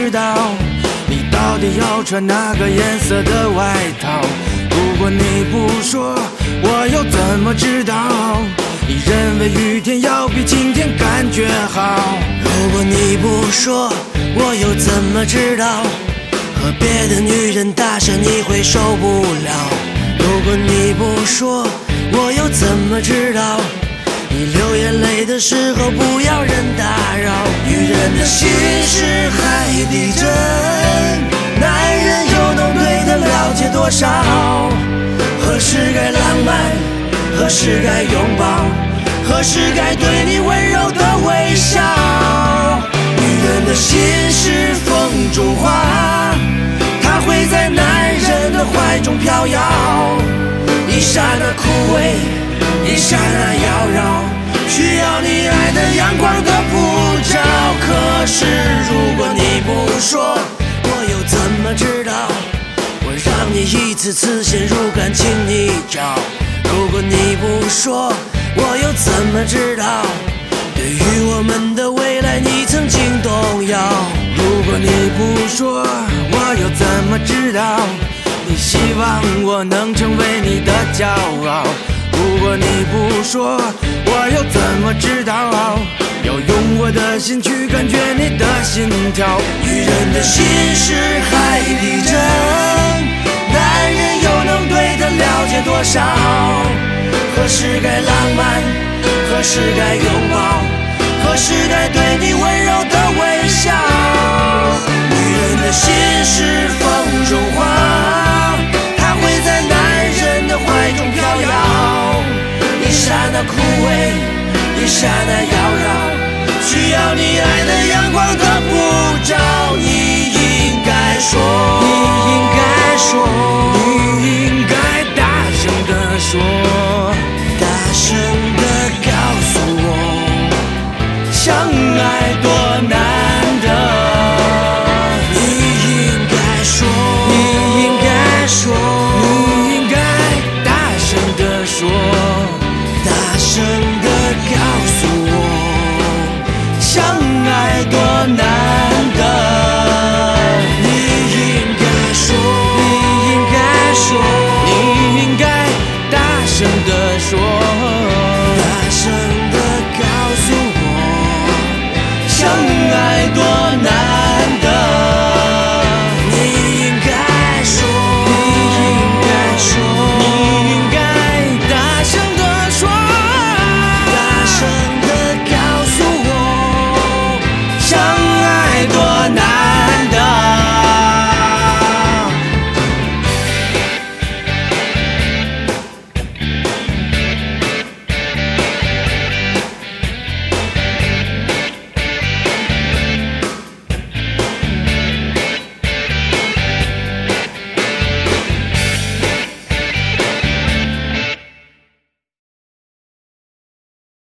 知道你到底要穿哪个颜色的外套。如果你不说，我又怎么知道你认为雨天要比晴天感觉好？ 如果你不说，我又怎么知道和别的女人搭讪你会受不了？如果你不说，我又怎么知道你流眼泪的时候不要人打扰？女人的心是海底针，男人又能对她了解多少？何时该浪漫，何时该拥抱，何时该对你温柔的微笑？女人的心是风中花，它会在男人的怀中飘摇，一刹那枯萎，一刹那妖娆，需要你爱的阳光的普照。可是如果你不说，我又怎么知道我让你一次次陷入感情泥沼？如果你不说，我又怎么知道对于我们的未来你曾经动摇？ 如果你不说，我又怎么知道你希望我能成为你的骄傲？如果你不说，我又怎么知道要用我的心去感觉你的心跳？ 女人的心是海底针，男人又能对她了解多少？何时该浪漫，何时该拥抱，何时该对你温柔的微笑？女人的心是风中花，它会在男人的怀中飘摇，一刹那枯萎，一刹那妖娆，需要你爱的阳光的普照。你应该说， 你应该说。